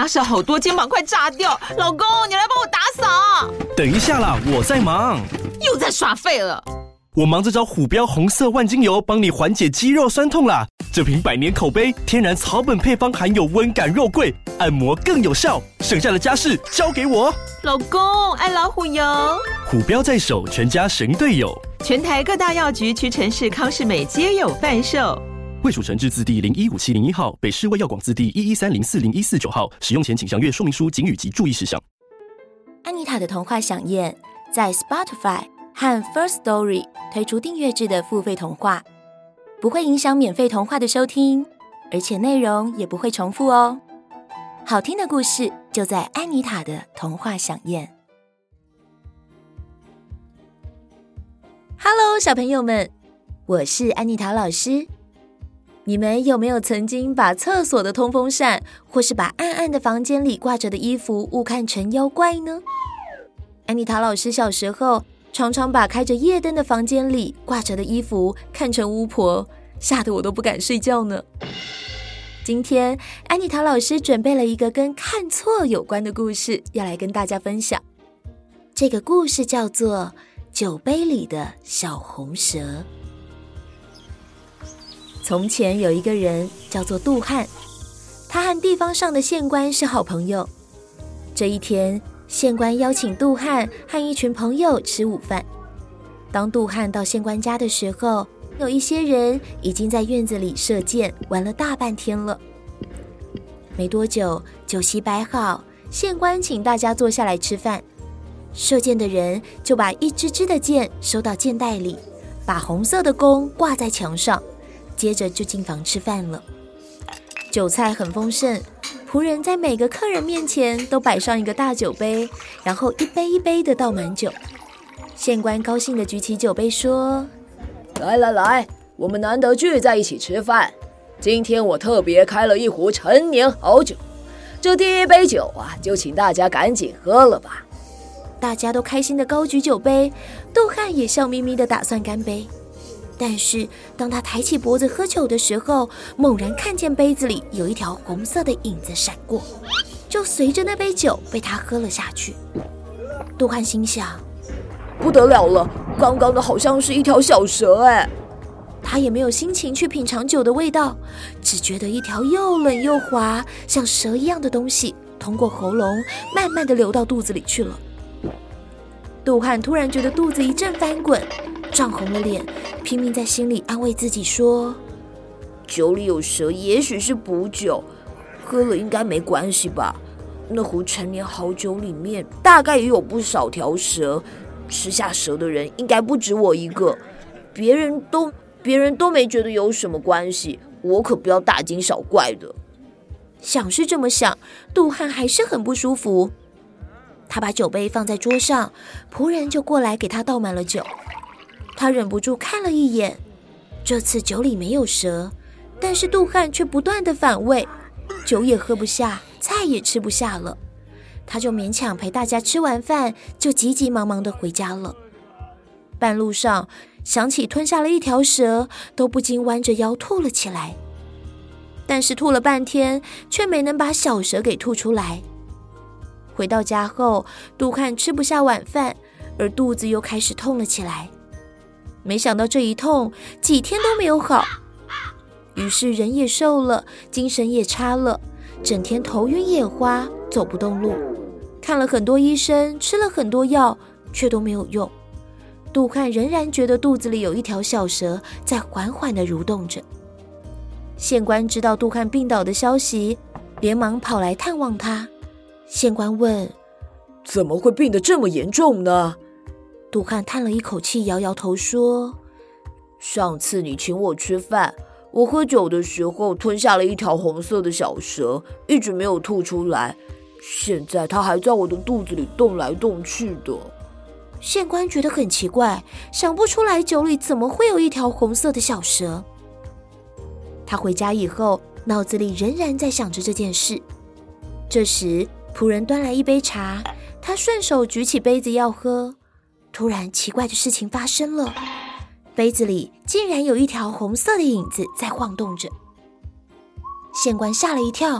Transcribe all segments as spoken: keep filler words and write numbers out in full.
家事好多，肩膀快炸掉。老公，你来帮我打扫。 等一下啦，我在忙。 又在耍废了。 我忙着找虎标红色万金油，帮你缓解肌肉酸痛啦。这瓶百年口碑，天然草本配方，含有温感肉桂，按摩更有效。剩下的家事交给我。 老公，爱老虎油。 虎标在手，全家神队友。 全台各大药局、屈臣氏、康是美皆有贩售。 卫署成字字第零一五七零一号，北市卫药广字第一一三零四零一四九号。使用前请详阅说明书、警语及注意事项。 安妮塔的童话饗宴在 Spotify 和 First Story 推出订阅制的付费童话，不会影响免费童话的收听，而且内容也不会重复哦。好听的故事就在安妮塔的童话饗宴。Hello， 小朋友们，我是安妮塔老师。你们有没有曾经把厕所的通风扇，或是把暗暗的房间里挂着的衣服误看成妖怪呢？安妮塔老师小时候常常把开着夜灯的房间里挂着的衣服看成巫婆，吓得我都不敢睡觉呢。今天安妮塔老师准备了一个跟看错有关的故事，要来跟大家分享。这个故事叫做酒杯里的小红蛇。从前有一个人叫做杜汉，他和地方上的县官是好朋友。这一天，县官邀请杜汉和一群朋友吃午饭。当杜汉到县官家的时候，有一些人已经在院子里射箭，玩了大半天了。没多久，酒席摆好，县官请大家坐下来吃饭。射箭的人就把一支支的箭收到箭袋里，把红色的弓挂在墙上，接着就进房吃饭了。酒菜很丰盛，仆人在每个客人面前都摆上一个大酒杯，然后一杯一杯的倒满酒。县官高兴地举起酒杯说： 来来来，我们难得聚在一起吃饭，今天我特别开了一壶陈年好酒，这第一杯酒啊，就请大家赶紧喝了吧。 大家都开心地高举酒杯，杜汉也笑眯眯地打算干杯。但是当他抬起脖子喝酒的时候，猛然看见杯子里有一条红色的影子闪过，就随着那杯酒被他喝了下去。杜汉心想： 不得了了，刚刚的好像是一条小蛇哎。 他也没有心情去品尝酒的味道，只觉得一条又冷又滑像蛇一样的东西通过喉咙慢慢地流到肚子里去了。杜汉突然觉得肚子一阵翻滚，涨红了脸，拼命在心里安慰自己说： 酒里有蛇也许是补酒，喝了应该没关系吧。那壶陈年好酒里面大概也有不少条蛇，吃下蛇的人应该不止我一个，别人都别人都没觉得有什么关系，我可不要大惊小怪的。 想是这么想，杜汉还是很不舒服。他把酒杯放在桌上，仆人就过来给他倒满了酒。他忍不住看了一眼，这次酒里没有蛇，但是杜汉却不断地反胃，酒也喝不下，菜也吃不下了。他就勉强陪大家吃完饭，就急急忙忙地回家了。半路上想起吞下了一条蛇，都不禁弯着腰吐了起来。但是吐了半天，却没能把小蛇给吐出来。回到家后，杜汉吃不下晚饭，而肚子又开始痛了起来。没想到这一痛几天都没有好，于是人也瘦了，精神也差了，整天头晕眼花，走不动路。看了很多医生，吃了很多药，却都没有用。杜汉仍然觉得肚子里有一条小蛇在缓缓地蠕动着。县官知道杜汉病倒的消息，连忙跑来探望他。县官问： 怎么会病得这么严重呢？ 杜汉叹了一口气，摇摇头说： 上次你请我吃饭，我喝酒的时候吞下了一条红色的小蛇，一直没有吐出来，现在它还在我的肚子里动来动去的。 县官觉得很奇怪，想不出来酒里怎么会有一条红色的小蛇。他回家以后，脑子里仍然在想着这件事。这时仆人端来一杯茶，他顺手举起杯子要喝，突然奇怪的事情发生了，杯子里竟然有一条红色的影子在晃动着。县官吓了一跳，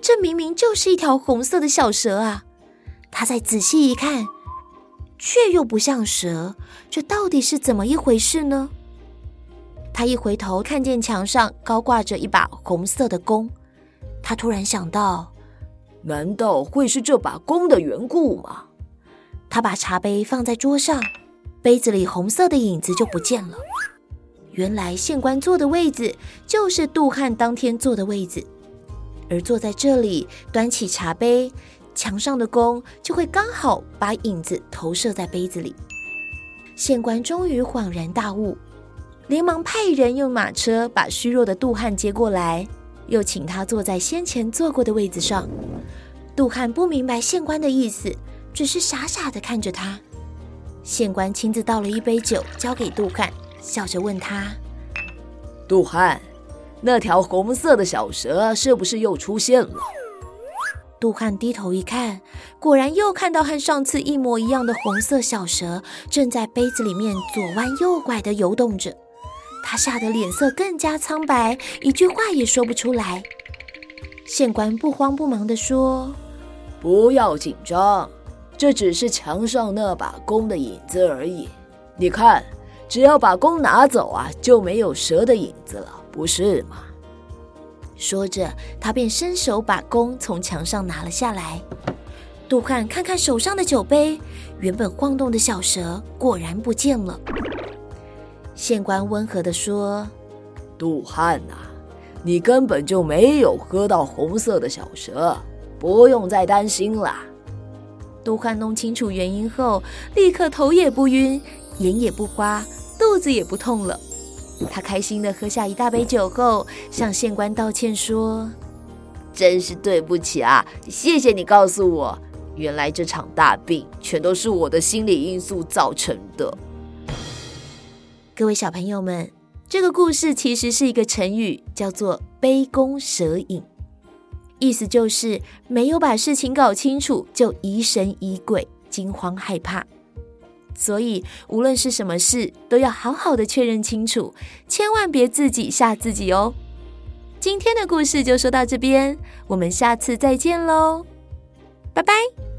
这明明就是一条红色的小蛇啊！他再仔细一看，却又不像蛇，这到底是怎么一回事呢？他一回头看见墙上高挂着一把红色的弓，他突然想到， 难道会是这把弓的缘故吗？ 他把茶杯放在桌上，杯子里红色的影子就不见了。原来县官坐的位子就是杜汉当天坐的位子，而坐在这里端起茶杯，墙上的弓就会刚好把影子投射在杯子里。县官终于恍然大悟，连忙派人用马车把虚弱的杜汉接过来，又请他坐在先前坐过的位子上。杜汉不明白县官的意思，只是傻傻地看着他。县官亲自倒了一杯酒交给杜汉，笑着问他： 杜汉，那条红色的小蛇是不是又出现了？ 杜汉低头一看，果然又看到和上次一模一样的红色小蛇正在杯子里面左弯右拐地游动着。他吓得脸色更加苍白，一句话也说不出来。县官不慌不忙地说： 不要紧张，这只是墙上那把弓的影子而已。你看，只要把弓拿走啊，就没有蛇的影子了，不是吗？ 说着，他便伸手把弓从墙上拿了下来。杜汉看看手上的酒杯，原本晃动的小蛇果然不见了。县官温和地说： 杜汉啊，你根本就没有喝到红色的小蛇，不用再担心啦。 杜汉弄清楚原因后，立刻头也不晕，眼也不花，肚子也不痛了。他开心地喝下一大杯酒后，向县官道歉说： 真是对不起啊，谢谢你告诉我，原来这场大病全都是我的心理因素造成的。 各位小朋友们，这个故事其实是一个成语，叫做杯弓蛇影，意思就是没有把事情搞清楚就疑神疑鬼，惊慌害怕。所以无论是什么事都要好好的确认清楚，千万别自己吓自己哦。今天的故事就说到这边，我们下次再见咯，拜拜。